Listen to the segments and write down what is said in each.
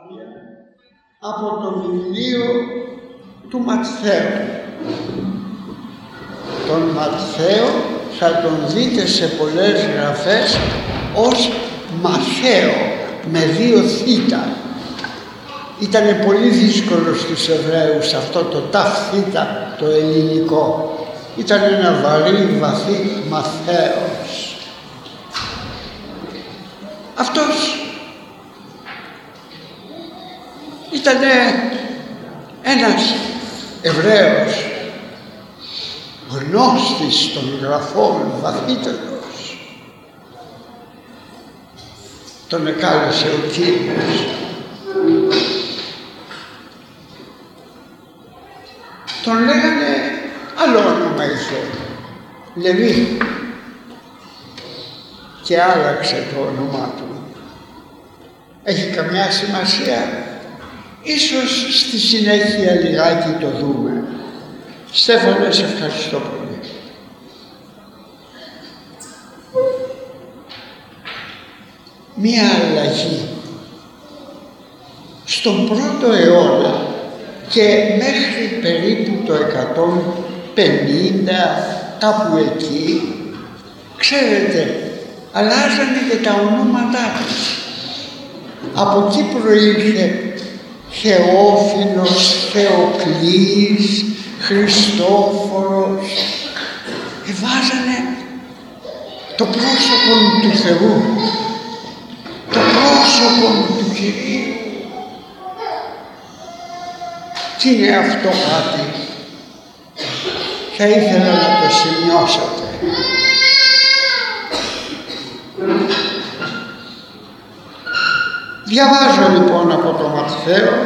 από το βιβλίο του Ματθαίου. Τον Ματθαίο θα τον δείτε σε πολλές γραφές ως Μαθαίο με 2 θήτα. Ήτανε πολύ δύσκολο στους Εβραίους αυτό το ταφ θήτα το ελληνικό. Ήταν ένα βαρύ βαθύ Μαθαίος. Αυτός ήταν ένας Εβραίος, γνώστης των γραφών, βαθύτερος. Τον εκάλεσε ο Κύριος. Τον λέγανε άλλο όνομα είχε, Λεβί, και άλλαξε το όνομά του. Έχει καμιά σημασία? Ίσως στη συνέχεια λιγάκι το δούμε. Στέφανε, σε ευχαριστώ πολύ. Μία αλλαγή. Στον 1ο αιώνα και μέχρι περίπου το 150, κάπου εκεί, ξέρετε, αλλάζανε και τα ονόματά τους. Από εκεί προήλθε Θεόφιλος, Θεοκλής, Χριστόφορος. Βάζανε το πρόσωπο του Θεού, το πρόσωπο του Κυρίου. Τι είναι αυτό κάτι? Θα ήθελα να το σημειώσετε. Διαβάζω λοιπόν από το Ματθαίο,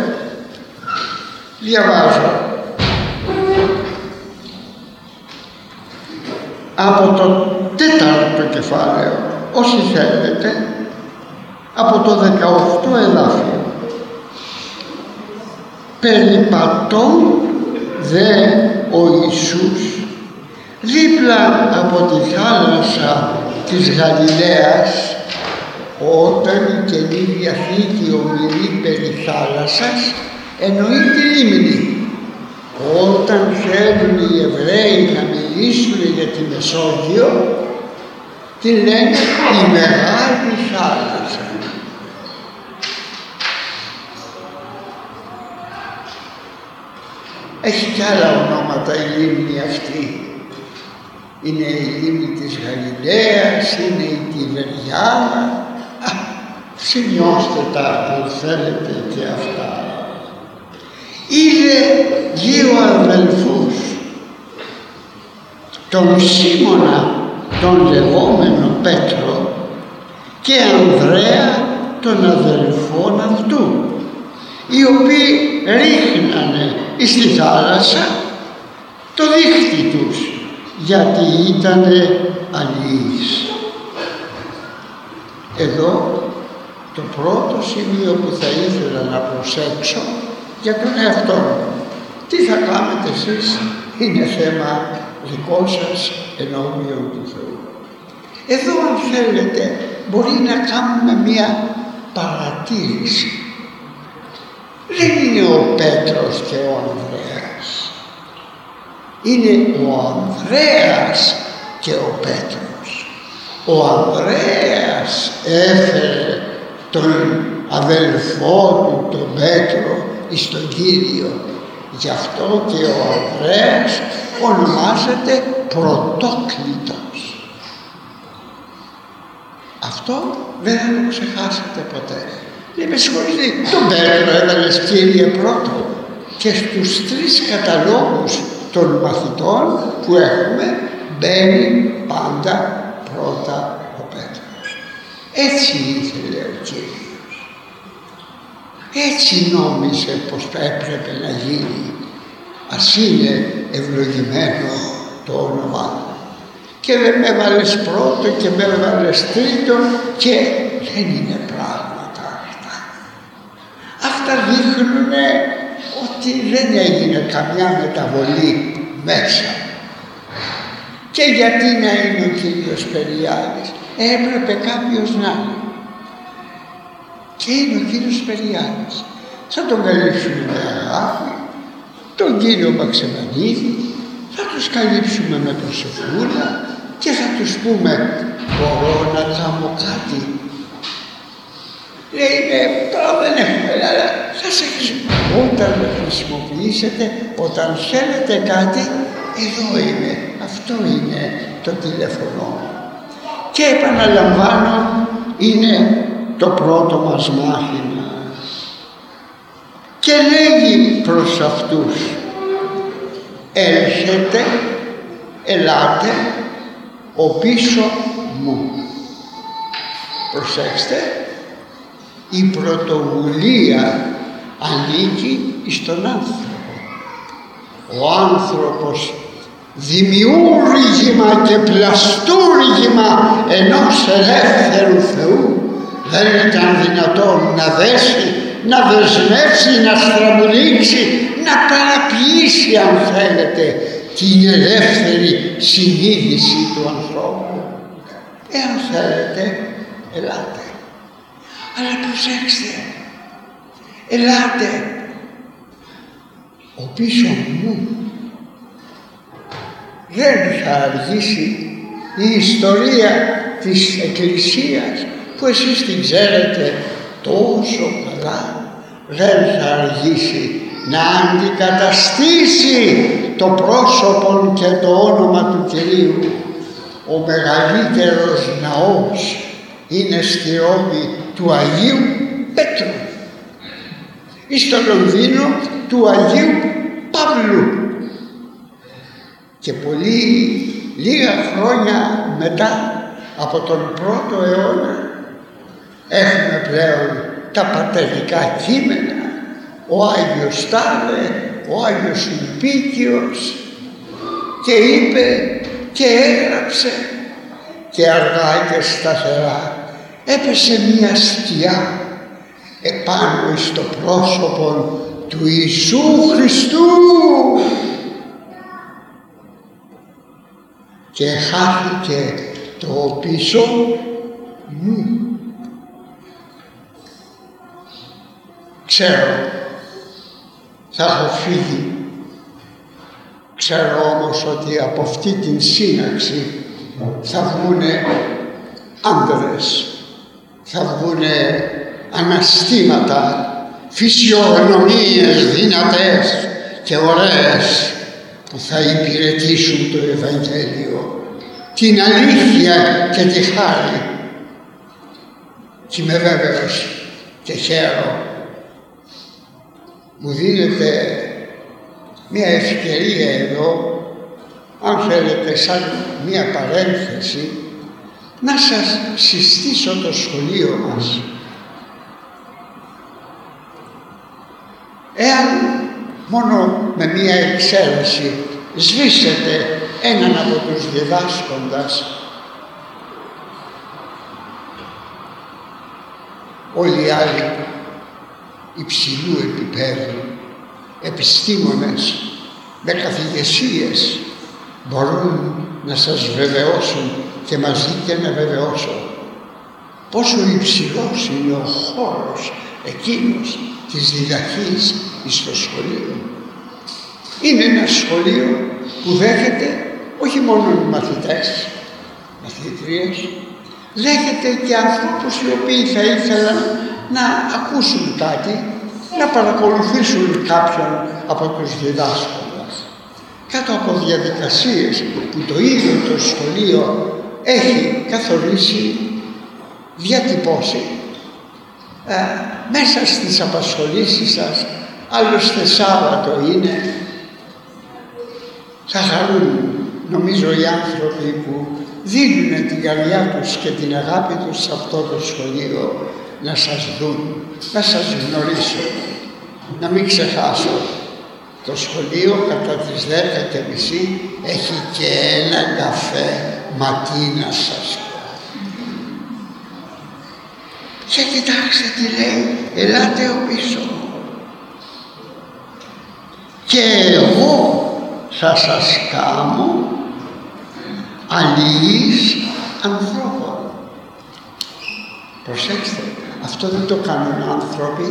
από το 4ο κεφάλαιο, όσοι θέλετε, από το 18 εδάφιο. Περιπατών δε ο Ιησούς δίπλα από τη θάλασσα της Γαλιλαίας, όταν η Καινή Διαθήκη ομιλεί περί θάλασσας, εννοεί τη λίμνη. Όταν θέλουν οι Εβραίοι να μιλήσουν για τη Μεσόγειο, τη λένε η Μεγάλη Θάλασσα. Έχει κι άλλα ονόματα η λίμνη αυτή. Είναι η λίμνη της Γαλιλαίας, είναι η Τιβεριάνα. Σημειώστε τα που θέλετε και αυτά. Είδε 2 αδελφούς, τον Σίμωνα τον λεγόμενο Πέτρο και Ανδρέα τον αδελφόν αυτού, οι οποίοι ρίχνανε στη θάλασσα το δίχτυ τους, γιατί ήτανε αλλοίς. Εδώ το πρώτο σημείο που θα ήθελα να προσέξω για τον εαυτό μου. Τι θα κάνετε εσείς, είναι θέμα δικό σας ενώπιον του Θεού. Εδώ αν θέλετε μπορεί να κάνουμε μία παρατήρηση. Δεν είναι ο Πέτρος και ο Ανδρέας. Είναι ο Ανδρέας και ο Πέτρος. Ο Ανδρέας έφερε τον αδελφό του, τον Πέτρο, εις τον Κύριο. Γι' αυτό και ο Ανδρέας ονομάζεται Πρωτόκλητος. Αυτό δεν θα το ξεχάσετε ποτέ. Με συγχωρείτε, τον Πέτρο έβαλες, Κύριε, πρώτο, και στους 3 καταλόγους των μαθητών που έχουμε μπαίνει πάντα πρώτα ο Πέτρος. Έτσι ήθελε ο Κύριος. Έτσι νόμιζε πως θα έπρεπε να γίνει. Ας είναι ευλογημένο το όνομά του. Και δεν με έβαλες πρώτο και με έβαλες τρίτο και δεν είναι πράγματα αυτά. Αυτά δείχνουν ότι δεν έγινε καμιά μεταβολή μέσα. Και γιατί να είναι ο Κύριος Περιάδης, έπρεπε κάποιος να είναι. Και Και είναι ο Κύριος Περιάνης. Θα τον καλύψουμε με αγάπη, τον Κύριο Μαξεβανίδη, θα τους καλύψουμε με προσευχούλα και θα τους πούμε μπορώ να κάνω κάτι. Λέει τώρα δεν έχουμε, αλλά θα σε όταν με χρησιμοποιήσετε, όταν θέλετε κάτι, εδώ είναι, αυτό είναι το τηλέφωνο. Και επαναλαμβάνω, είναι το πρώτο μας μάθημα. Και λέγει προς αυτούς, έρχεται, ελάτε, ο πίσω μου. Προσέξτε, η πρωτοβουλία ανήκει στον άνθρωπο. Ο άνθρωπος δημιούργημα και πλαστούργημα ενός ελεύθερου Θεού δεν ήταν δυνατόν να δέσει, να δεσμεύσει, να στραμπουλήξει, να παραποιήσει αν θέλετε την ελεύθερη συνείδηση του ανθρώπου. Εάν θέλετε, ελάτε. Αλλά προσέξτε, ελάτε, ο πίσω μου. Δεν θα αργήσει η ιστορία της Εκκλησίας που εσείς την ξέρετε τόσο καλά. Δεν θα αργήσει να αντικαταστήσει το πρόσωπο και το όνομα του Κυρίου. Ο μεγαλύτερος ναός είναι στη Ρώμη του Αγίου Πέτρου ή στο Λονδίνο του Αγίου Παύλου. Και πολύ λίγα χρόνια μετά από τον 1ο αιώνα έχουμε πλέον τα πατερικά κείμενα, ο Άγιος Στάλε, ο Άγιος Ουλπίκιος, και είπε και έγραψε και αργά και σταθερά έπεσε μια σκιά επάνω στο πρόσωπο του Ιησού Χριστού και χάθηκε το πίσω μου. Ξέρω, θα έχω φύγει. Ξέρω όμως ότι από αυτή την σύναξη θα βγουνε άντρες, θα βγουνε αναστήματα, φυσιογνωμίες δυνατές και ωραίες που θα υπηρετήσουν το Ευαγγέλιο, την αλήθεια και τη χάρη. Και είμαι βέβαιος και χαίρομαι. Μου δίνεται μια ευκαιρία εδώ, αν θέλετε σαν μια παρένθεση, να σας συστήσω το σχολείο μας. Εάν μόνο με μια εξαίρεση σβήσετε έναν από τους διδάσκοντας, όλοι οι άλλοι υψηλού επίπεδου επιστήμονες με καθηγεσίες μπορούν να σας βεβαιώσουν και μαζί και να βεβαιώσω πόσο υψηλός είναι ο χώρος εκείνος της διδαχής στο σχολείο. Είναι ένα σχολείο που δέχεται όχι μόνο μαθητές, μαθήτριες, δέχεται και ανθρώπους οι οποίοι θα ήθελαν να ακούσουν κάτι, να παρακολουθήσουν κάποιον από τους διδάσκοντες. Κάτω από διαδικασίες που το ίδιο το σχολείο έχει καθορίσει, διατυπώσει, μέσα στις απασχολήσεις σας, άλλωστε Σάββατο είναι, θα χαρούν νομίζω οι άνθρωποι που δίνουν την καρδιά τους και την αγάπη τους σε αυτό το σχολείο να σας δουν, να σας γνωρίσουν. Να μην ξεχάσω, το σχολείο κατά τις 10:30 έχει και ένα καφέ ματίνα σας. Και κοιτάξτε τι λέει, ελάτε ο πίσω και εγώ θα σας κάμω αλληλείς ανθρώπων. Προσέξτε. αυτό δεν το κάνουν άνθρωποι.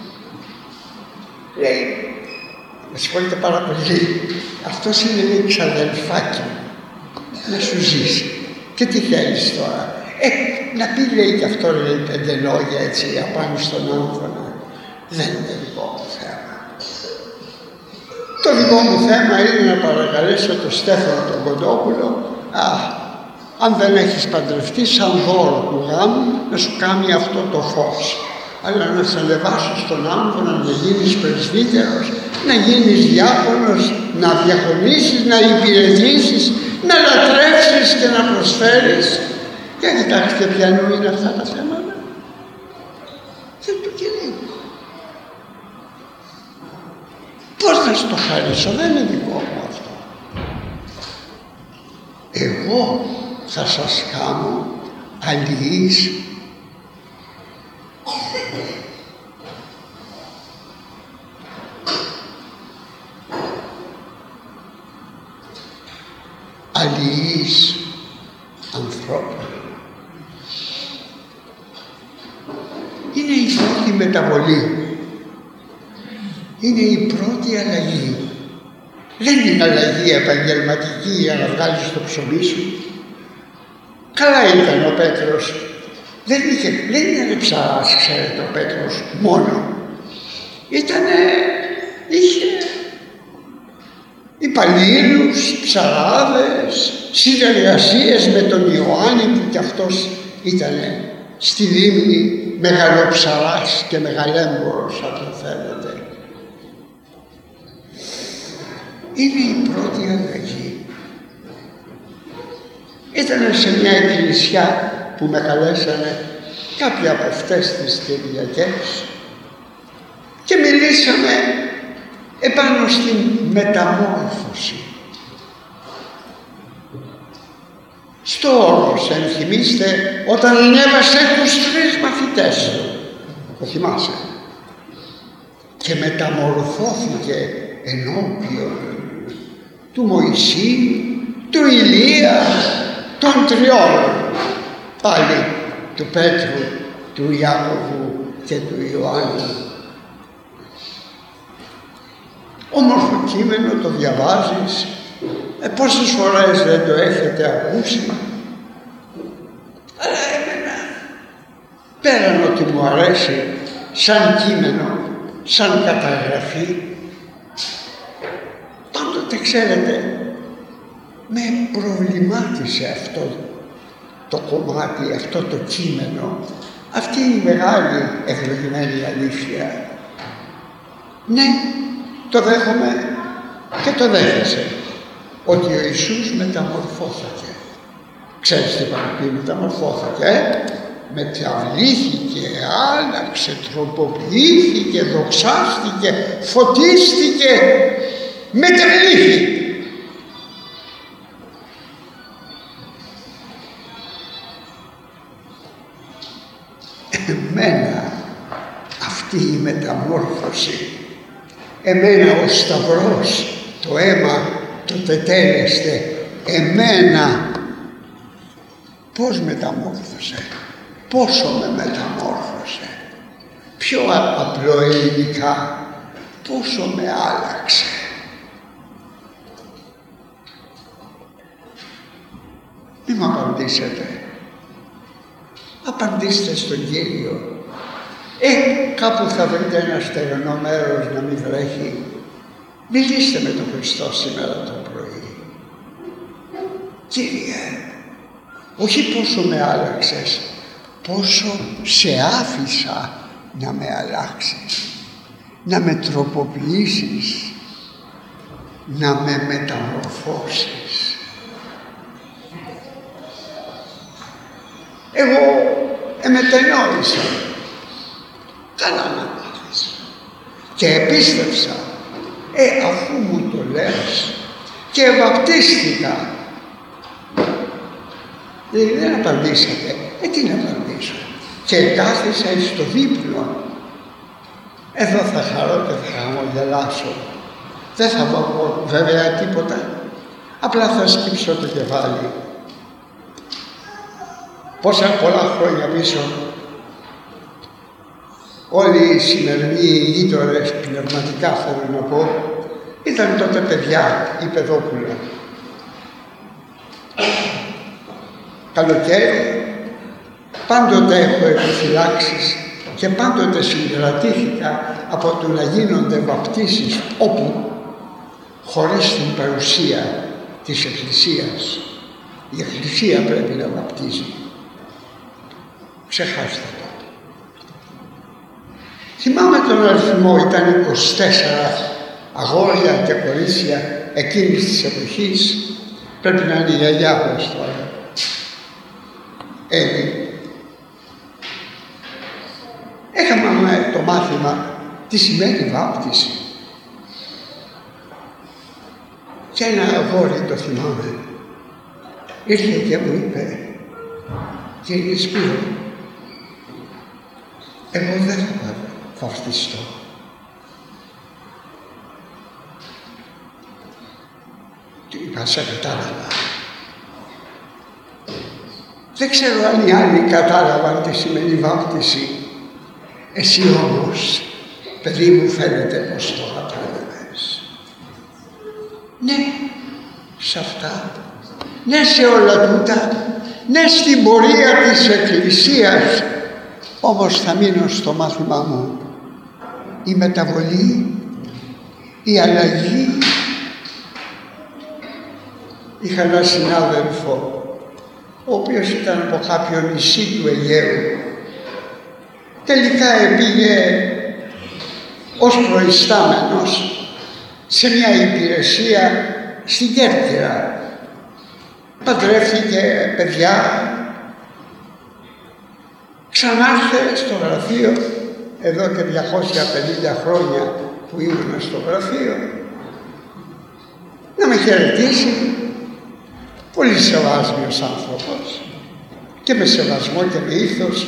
Λέει, με συγχωρείτε πάρα πολύ, αυτός είναι, λέει, ξαδελφάκι μου, να σου ζήσει. Και τι θέλεις τώρα? Να πει, λέει, και αυτό, λέει, 5 λόγια έτσι απάνω στον άμφωνα. Δεν είναι δικό μου θέμα. Το δικό μου θέμα είναι να παρακαλέσω τον Στέφανο τον Κοντόπουλο, αν δεν έχεις παντρευτεί, σαν δώρο του γάμου, να σου κάνει αυτό το φως. Αλλά να σε ανεβάσω στον άμφωνα, να γίνεις πρεσβύτερος, να γίνεις διάκονος, να διαχωνήσεις, να υπηρετήσεις, να λατρεύσεις και να προσφέρεις. Για κοιτάξτε ποια είναι αυτά τα θέματα. Δεν του κυνήγω. Πώς θα στο χαρίσω, δεν είναι δικό μου αυτό. Εγώ θα σας κάνω αλληλείς. Αλληλείς ανθρώπων. Είναι η πρώτη μεταβολή. Είναι η πρώτη αλλαγή. Δεν είναι αλλαγή επαγγελματική για να βγάλεις το ψωμί σου. Καλά ήταν ο Πέτρος. Δεν ήταν ψαράς, ξέρετε, ο Πέτρος μόνο. Είχε υπαλλήλους, ψαράδες, συνεργασίες με τον Ιωάννη που κι αυτός ήταν στη λίμνη μεγαλοψαράς και μεγαλέμπορος, αν το θέλετε. Είναι η πρώτη αλλαγή. Ήταν σε μια εκκλησιά που με καλέσανε κάποια από αυτές τις Κυριακές και μιλήσαμε επάνω στην μεταμόρφωση. Στο Όρος, ενθυμίστε, όταν ανέβασε τους 3 μαθητές του, το θυμάσαι, και μεταμορφώθηκε ενώπιον του Μωυσή, του Ηλία, των 3, πάλι του Πέτρου, του Ιάκωβου και του Ιωάννου. Όμορφο κείμενο, το διαβάζεις, πόσες φορές δεν το έχετε ακούσει. Αλλά εμένα, πέραν ότι μου αρέσει σαν κείμενο, σαν καταγραφή, πάντοτε, ξέρετε, με προβλημάτισε αυτό το κομμάτι, αυτό το κείμενο, αυτή η μεγάλη ευλογημένη αλήθεια. Ναι, το δέχομαι και το δέχεσαι, ότι ο Ιησούς μεταμορφώθηκε. Ξέρεις τι παραπεί μεταμορφώθηκε, μεταβλήθηκε, άλλαξε, τροποποιήθηκε, δοξάστηκε, φωτίστηκε, μετεβλήθη. Εμένα αυτή η μεταμόρφωση, εμένα ο Σταυρός, το αίμα, το τετέλεστε, εμένα πώς μεταμόρφωσε, πόσο με μεταμόρφωσε, πιο απλοελληνικά, πόσο με άλλαξε. Μη μου απαντήσετε. Απαντήστε στον Κύριο. Κάπου θα βρείτε ένα στεγνό μέρος να μην βρέχει. Μιλήστε με τον Χριστό σήμερα το πρωί. Κύριε, όχι πόσο με άλλαξες, πόσο σε άφησα να με αλλάξεις, να με τροποποιήσεις, να με μεταμορφώσεις. Εγώ μετενόησα. Καλά να μάθεις. Και επίστεψα. Αφού μου το λες, και βαπτίστηκα. Δεν απαντήσατε. Τι να απαντήσω. Και κάθισα στο δείπνο. Εδώ θα χαρώ και θα χαμογελάσω. Δεν θα πω βέβαια τίποτα. Απλά θα σκύψω το κεφάλι. Πόσα πολλά χρόνια πίσω όλοι οι σημερινοί γείτονες, πνευματικά θέλω να πω, ήταν τότε παιδιά, η παιδόκουλα. Καλοκαίρι, πάντοτε έχω επιφυλάξεις και πάντοτε συγκρατήθηκα από το να γίνονται βαπτίσεις όπου, χωρίς την παρουσία της Εκκλησίας. Η Εκκλησία πρέπει να βαπτίζει. Ξεχάστε το. Θυμάμαι τον αριθμό, ήταν 24 αγόρια και κορίτσια εκείνης της εποχής. Πρέπει να είναι η γιαγιά μας τώρα. Έχαμε το μάθημα τι σημαίνει βάπτιση. Και ένα αγόρι, το θυμάμαι, ήρθε και μου είπε: «Κύριε Σπύρο, εγώ δεν θα βαπτιστώ». Του είπα: «Σε κατάλαβα». Δεν ξέρω αν οι άλλοι κατάλαβαν τι σημαίνει βάπτιση. Εσύ όμως, παιδί μου, φαίνεται πως το κατάλαβες. Ναι, σε αυτά, ναι σε όλα τούτα, ναι στην πορεία της Εκκλησίας, όμως θα μείνω στο μάθημά μου. Η μεταβολή, η αλλαγή. Είχα έναν συνάδελφο, ο οποίος ήταν από κάποιο νησί του Αιγαίου. Τελικά πήγε ως προϊστάμενος σε μια υπηρεσία στην Κέρκυρα. Παντρεύτηκε παιδιά, ξανάρθε στο γραφείο, εδώ και 250 χρόνια που ήμουν στο γραφείο, να με χαιρετήσει. Πολύ σεβάσμιος άνθρωπος και με σεβασμό και με ήθος.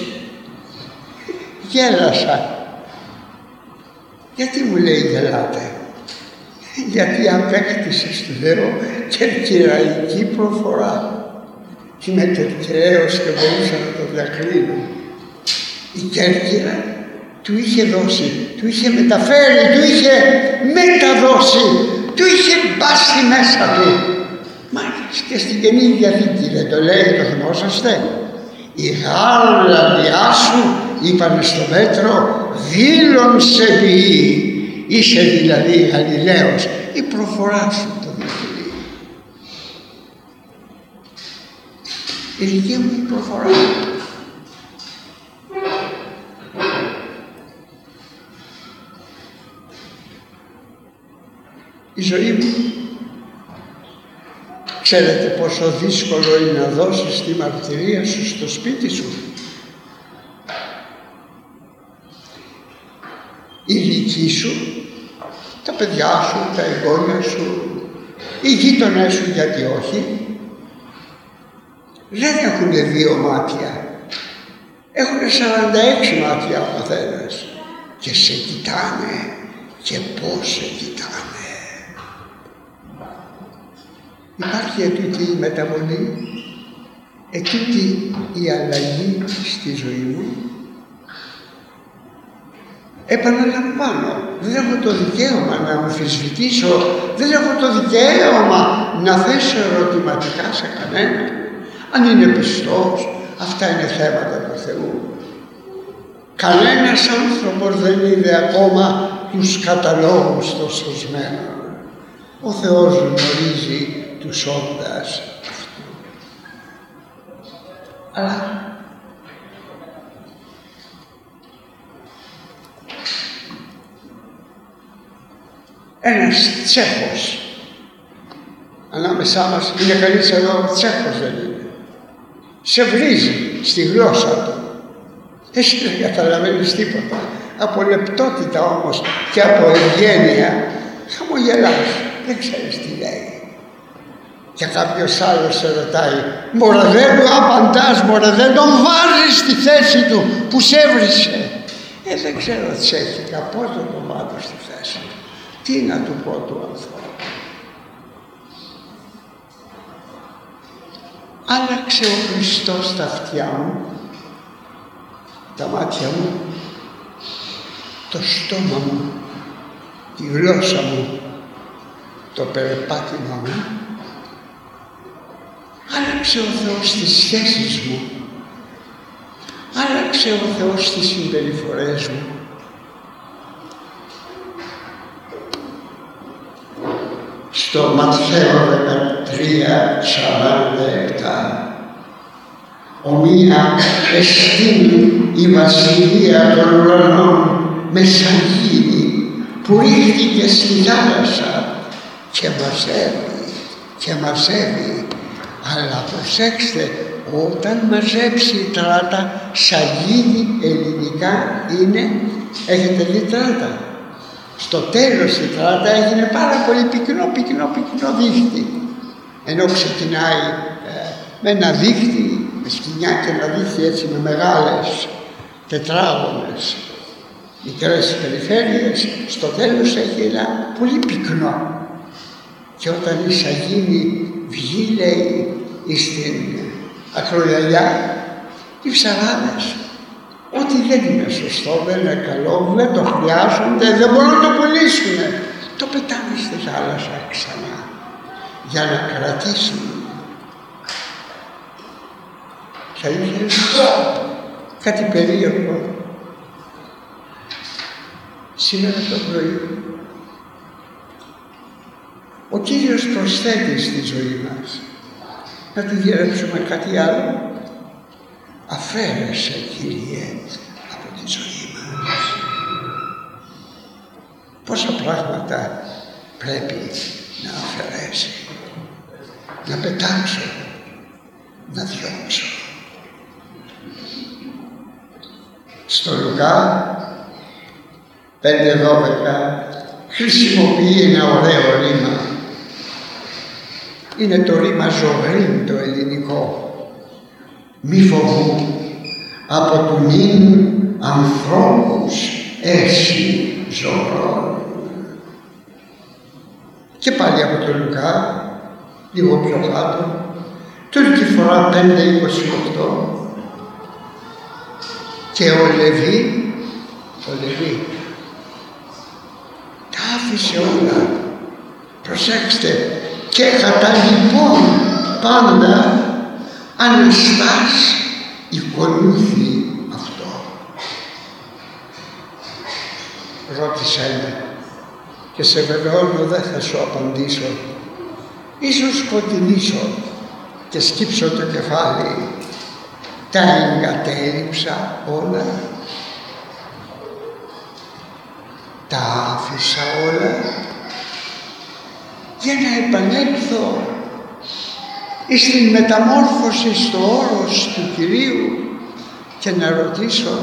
Γέλασα. Γιατί μου λέει γελάτε? Γιατί απέκτησες, του λέω, κερκυραϊκή προφορά. Είμαι Κερκυραίος και μπορούσα να το διακρίνω. Η Κέρκυρα του είχε δώσει, του είχε μεταφέρει, του είχε μεταδώσει, του είχε μπάσει μέσα του. Μάλιστα και στην Καινή Διαθήκη δεν το λέει, το θυμόσαστε? Η γάλα σου, είπανε στο μέτρο, δήλων σε ποιή. Είσαι δηλαδή Γαλιλαίος, η προφορά σου το δείχνει. Η δική μου η προφορά. Η ζωή μου, ξέρετε πόσο δύσκολο είναι να δώσεις τη μαρτυρία σου στο σπίτι σου. Η δική σου, τα παιδιά σου, τα εγγόνια σου, οι γείτονές σου, γιατί όχι, δεν έχουν 2 μάτια. Έχουν 46 μάτια ο καθένας και σε κοιτάνε και πώς σε κοιτάνε. Υπάρχει ετούτη η μεταβολή, ετούτη η αλλαγή στη ζωή μου. Επαναλαμβάνω, δεν έχω το δικαίωμα να αμφισβητήσω, δεν έχω το δικαίωμα να θέσω ερωτηματικά σε κανέναν. Αν είναι πιστός, αυτά είναι θέματα του Θεού. Κανένας άνθρωπος δεν είδε ακόμα τους καταλόγους των σωσμένων. Ο Θεός γνωρίζει τους όντας αυτού. Αλλά ένας Τσέχος ανάμεσά μας, είναι κανείς εδώ Τσέχος δεν είναι, σε βρίζει στη γλώσσα του. Εσύ δεν καταλαβαίνεις τίποτα. Από λεπτότητα όμως και από ευγένεια χαμογελάς, δεν ξέρεις τι λέει. Και κάποιος άλλος σε ρωτάει, μωρέ δεν του απαντάς, μωρέ δεν τον βάζεις στη θέση του που σε έβρισε. Δεν ξέρω τσέχικα, πώς θα τον βάλω στη θέση του. Τι να του πω του ανθρώπου. Άλλαξε ο Χριστός τα αυτιά μου, τα μάτια μου το στόμα μου, τη γλώσσα μου, το περπάτημα μου. Άλλαξε ο Θεός τις σχέσεις μου. Άλλαξε ο Θεός τις συμπεριφορές μου. Στο Ματθαίο 13:47 «Ομοία εστίν η βασιλεία των ουρανών με σαγίνη που ρίχθηκε στη θάλασσα και μαζεύει». Αλλά προσέξτε, όταν μαζέψει η τράτα, σαγίνη ελληνικά είναι, έχετε δει τράτα. Στο τέλος η τράτα έγινε πάρα πολύ πυκνό δίχτυ. Ενώ ξεκινάει με ένα δίχτυ, με σκοινιά και ένα δίχτυ έτσι με μεγάλες τετράγωνες μικρές περιφέρειες, στο τέλος έχει ένα πολύ πυκνό. Και όταν η σαγίνη βγει, λέει, στην ακρογιαλιά, οι ψαράδες, ό,τι δεν είναι σωστό, δεν είναι καλό, δεν το χρειάζονται, δεν μπορούν να το πουλήσουν, το πετάνε στη θάλασσα ξανά για να κρατήσουν. Θα ήθελα κάτι περίεργο. Σήμερα το πρωί ο Κύριος προσθέτει στη ζωή μας. Να τη διαρρεύσουμε κάτι άλλο. Αφαίρεσε, Κύριε, από τη ζωή μας. Πόσα πράγματα πρέπει να αφαιρέσει, να πετάξω, να διώξω. Στο Λουκά 5:12 χρησιμοποιεί ένα ωραίο ρήμα. Είναι το ρήμα ζωγρήν το ελληνικό. Μη φοβού, από του νυν ανθρώπους έσυ ζωγρών. Και πάλι από το Λουκά, λίγο πιο κάτω, τρίτη φορά 5:28. Και ο Λεβί τα άφησε όλα. Προσέξτε, και κατά λοιπόν πάντα αναστάς οικονούθη αυτό. Ρώτησέ με και σε βεβαιώνω δεν θα σου απαντήσω. Ίσως σκοτεινήσω και σκύψω το κεφάλι. Τα εγκατέλειψα όλα. Τα άφησα όλα για να επανέλθω στην μεταμόρφωση στο όρος του Κυρίου και να ρωτήσω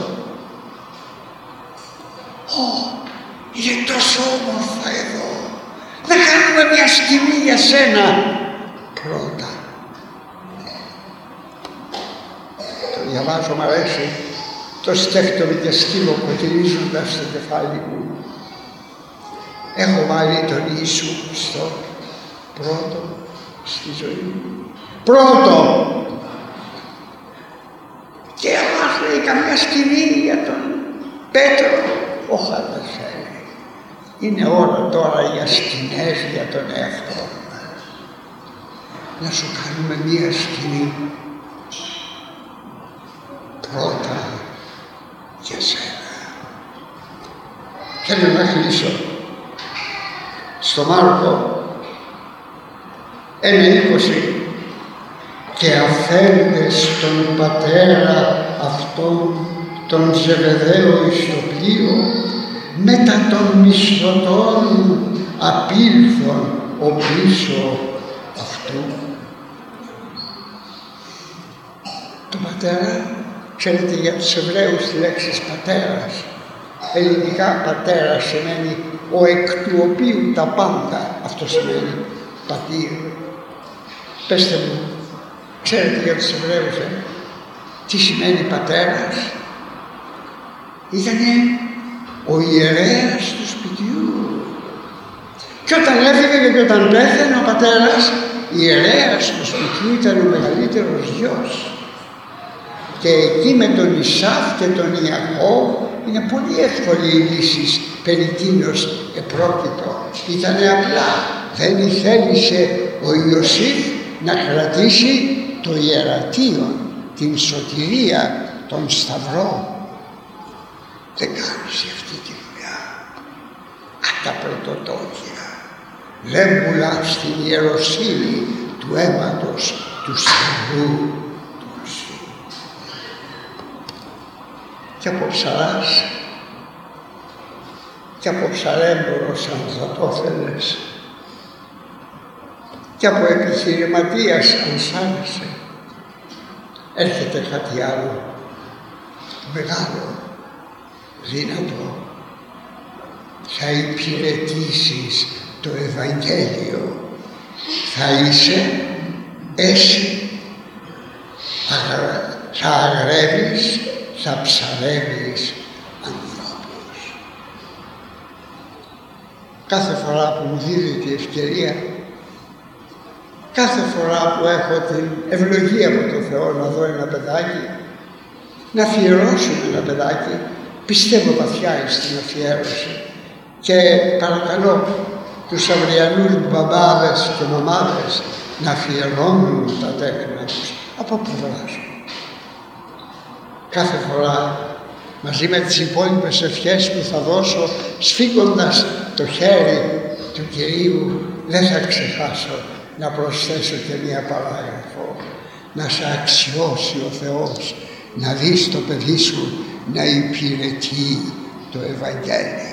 είναι τόσο όμορφα εδώ, να κάνουμε μια σκηνή για σένα πρώτα. Το διαβάζω, μ' αρέσει, το σκέφτομαι και σκύβω ποτηρίζοντας το κεφάλι μου. Έχω βάλει τον Ιησού στο πρώτο στη ζωή μου. Πρώτο! Και άμα λέει καμιά σκηνή για τον Πέτρο, όχι αδερφέ, είναι ώρα τώρα για σκηνές για τον εαυτό μας. Να σου κάνουμε μία σκηνή πρώτα για σένα. Θέλω να κλείσω. Στο Μάρκο 1:20 και αφαίρετες τον πατέρα αυτόν τον Ζεβεδαίο εις το πλοίο, μετά των μισθωτών απήλθον ο πίσω αυτού. Το πατέρα, ξέρετε για τους Εβραίους τη λέξη πατέρας, ελληνικά πατέρα σημαίνει ο εκ του οποίου τα πάντα, αυτό σημαίνει πατήρ. Πέστε μου, ξέρετε για τους Εβραίους τι σημαίνει πατέρας? Ήτανε ο ιερέας του σπιτιού. Και όταν έφυγε και όταν πέθανε ο πατέρας, ιερέας του σπιτιού ήταν ο μεγαλύτερος γιος. Και εκεί με τον Ισαύ και τον Ιακώβ είναι πολύ εύκολη η λύση περί τίνος επρόκειτο. Ήτανε απλά. Δεν θέλησε ο Ιωσήφ να κρατήσει το ιερατείο, την σωτηρία, τον Σταυρό. Δεν κάνεις αυτή τη δουλειά. Τα πρωτοτόκια. Δεν πουλάς την ιεροσύνη του αίματος του Σταυρού του Χριστού. Και από ψαράς και από ψαρέμπορος, αν θα το θέλεις, και από επιχειρηματίας, αν σ' άρεσε, έρχεται κάτι άλλο μεγάλο, δυνατό. Θα υπηρετήσεις το Ευαγγέλιο, θα είσαι εσύ, θα αγρεύεις, θα ψαρεύεις ανθρώπους. Κάθε φορά που μου δίδεται η ευκαιρία, κάθε φορά που έχω την ευλογία από τον Θεό να δω ένα παιδάκι, να αφιερώσουμε ένα παιδάκι, πιστεύω βαθιά στην αφιέρωση και παρακαλώ τους αυριανούς μπαμπάδες και μαμάδες να αφιερώνουν τα τέκνα τους από πλευράς μου. Κάθε φορά μαζί με τις υπόλοιπες ευχές που θα δώσω, σφίγγοντας το χέρι του Κυρίου, δεν θα ξεχάσω να προσθέσω και μία παράγραφο. Να σε αξιώσει ο Θεός, να δεις το παιδί σου να υπηρετεί το Ευαγγέλιο.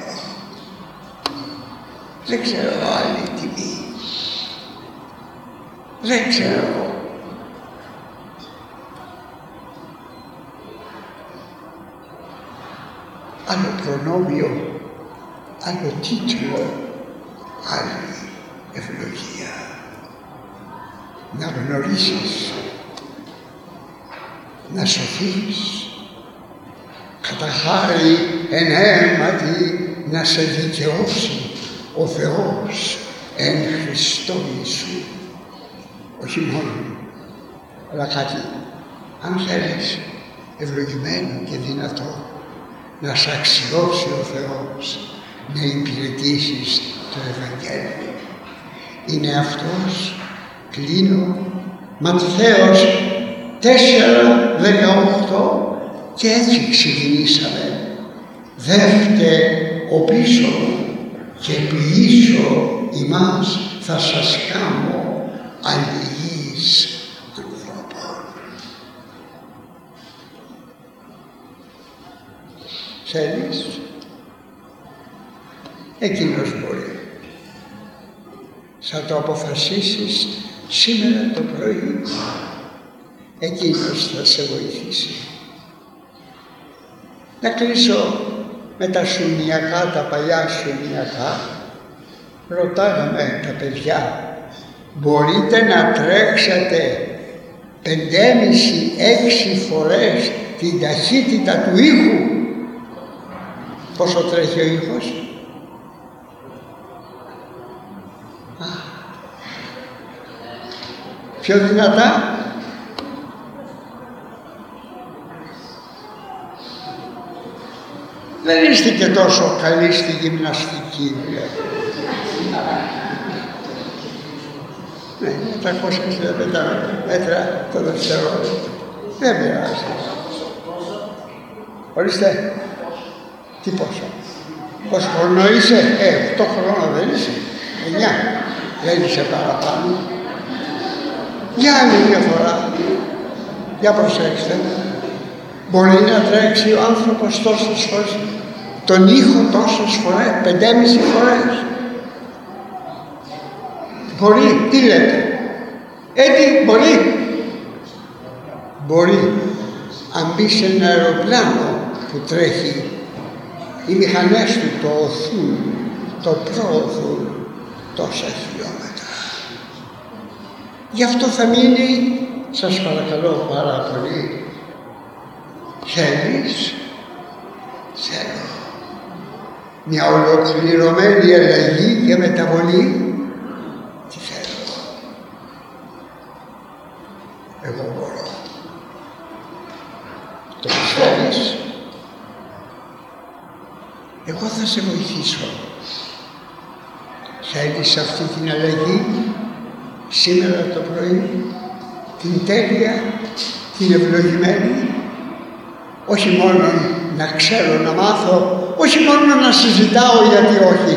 Δεν ξέρω άλλη τιμή. Δεν ξέρω. Άλλο προνόμιο, άλλο τίτλο, άλλη ευλογία. Να γνωρίσεις, να σωθείς, κατά χάρη εν αίματι να σε δικαιώσει ο Θεός εν Χριστώ Ιησού. Όχι μόνο, αλλά κάτι, αν θέλεις, ευλογημένο και δυνατό, να σε αξιώσει ο Θεός να υπηρετήσεις το Ευαγγέλιο. Είναι αυτός, κλείνω, Ματθαίος 4:18, και έτσι ξεκινήσαμε. Δεύτε ο πίσω και ποιήσω ημάς θα σας κάμω αλληλείς ανθρώπων. Θέλεις? Εκείνος μπορεί. Θα το αποφασίσεις σήμερα το πρωί. Εκείνος θα σε βοηθήσει. Να κλείσω με τα σουνιακά, τα παλιά σουνιακά. Ρωτάγαμε τα παιδιά, μπορείτε να τρέξετε 5,5-6 φορές την ταχύτητα του ήχου? Πόσο τρέχει ο ήχος? Πιο δυνατά? Δεν είστε και τόσο καλοί στη γυμναστική, δηλαδή. Ναι, 365 μέτρα το δευτερόλεπτο. Δεν πειράζει. Ορίστε. Τι πόσο? Πόσο χρόνο είσαι? 8 χρόνο δεν είσαι? 9. Δεν είσαι παραπάνω. Για άλλη μια φορά. Για προσέξτε. Μπορεί να τρέξει ο άνθρωπος τόσες φορές, τον ήχο τόσες φορές, 5,5 φορές. Μπορεί, τι λέτε? Έτσι, μπορεί. Μπορεί. Αν μπει σε ένα αεροπλάνο που τρέχει, οι μηχανές του το οθούν, το προωθούν τόσα χιλιόμετρα. Γι' αυτό θα μείνει, σας παρακαλώ πάρα πολύ, θέλεις? Θέλω. Μια ολοκληρωμένη αλλαγή και μεταβολή. Τι θέλω? Εγώ μπορώ. Το πιστεύεις? σε βοηθήσω. Θέλεις αυτή την αλλαγή σήμερα το πρωί, την τέλεια, την ευλογημένη, όχι μόνο να ξέρω, να μάθω, όχι μόνο να συζητάω, γιατί όχι,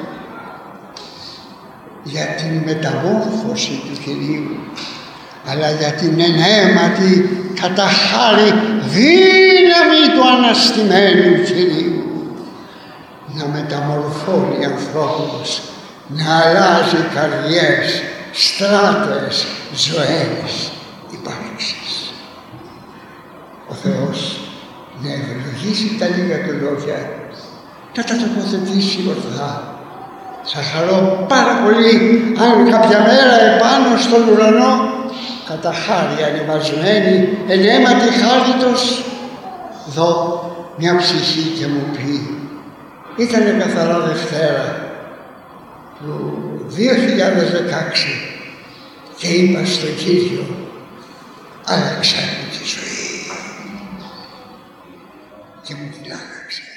για την μεταμόρφωση του Κυρίου, αλλά για την εναίματη κατά χάρη δύναμη του αναστημένου Κυρίου, να μεταμορφώνει ανθρώπους, να αλλάζει καρδιές, στράτες, ζωές, υπάρξεις. Ο Θεός να ευλογήσει τα λίγα του λόγια, να τα τοποθετήσει ορθά. Θα χαρώ πάρα πολύ αν κάποια μέρα επάνω στον ουρανό, κατά χάρη ανεβασμένη, εναίματη χάριτος, δω μια ψυχή και μου πει, ήτανε καθαρά Δευτέρα του 2016 και είπα στον Κύριο, άλλαξε μου τη ζωή και μου την άλλαξε.